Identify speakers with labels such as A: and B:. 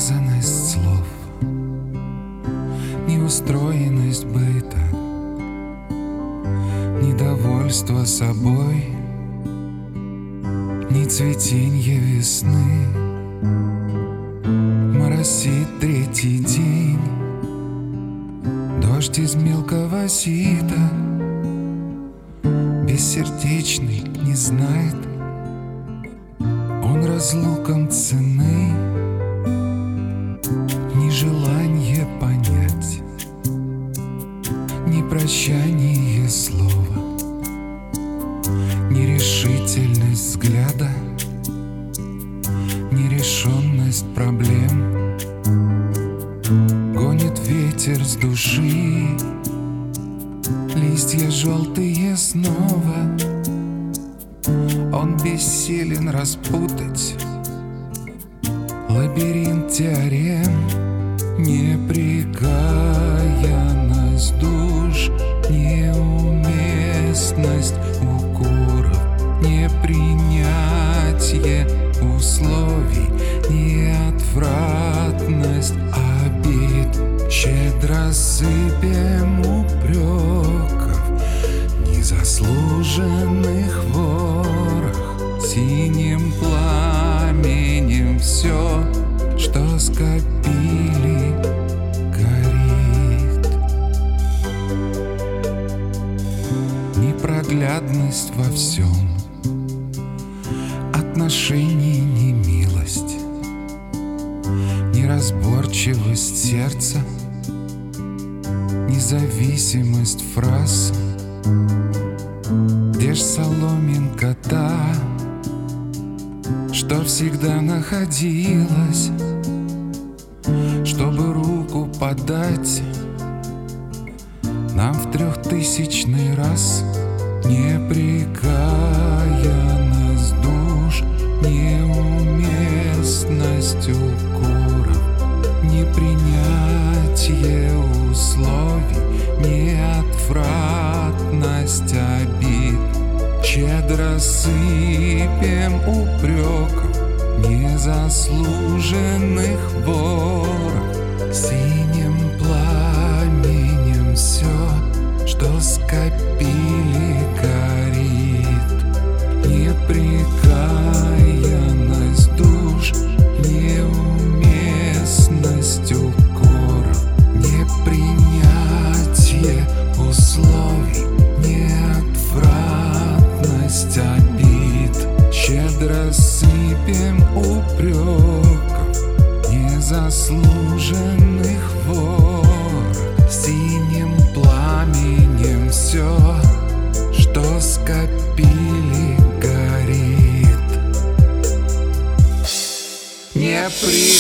A: Несказанность слов, неустроенность быта, недовольство собой, не цветенье весны. Моросит третий день, дождь из мелкого сита, бессердечный не знает он разлукам цены. Нежелание понять, непрощание слова, нерешительность взгляда, нерешенность проблем. Гонит ветер с души листья желтые снова. Он бессилен распутать лабиринт теорем. Неприкаянность душ, неуместность укоров, непринятие условий, неотвратность обид. Щедро сыпем упреков, незаслуженных ворох. Синим пламенем все, что скопили, горит. Непроглядность во всем, отношений немилость, неразборчивость сердца, независимость фраз. Где ж соломинка та, что всегда находилась, чтобы руку подать нам в 3000-й раз? Неприкаянность душ, неуместность укоров, непринятие условий, неотвратность обид. Щедро сыпем упреков, незаслуженных ворох. Синим пламенем все, что скопили, горит. Неприкаянность душ, неуместность укоров, непринятие условий, неотвратность обид. Щедро сыпем упреков, незаслуженных ворох. Синим пламенем все, что скопили, горит.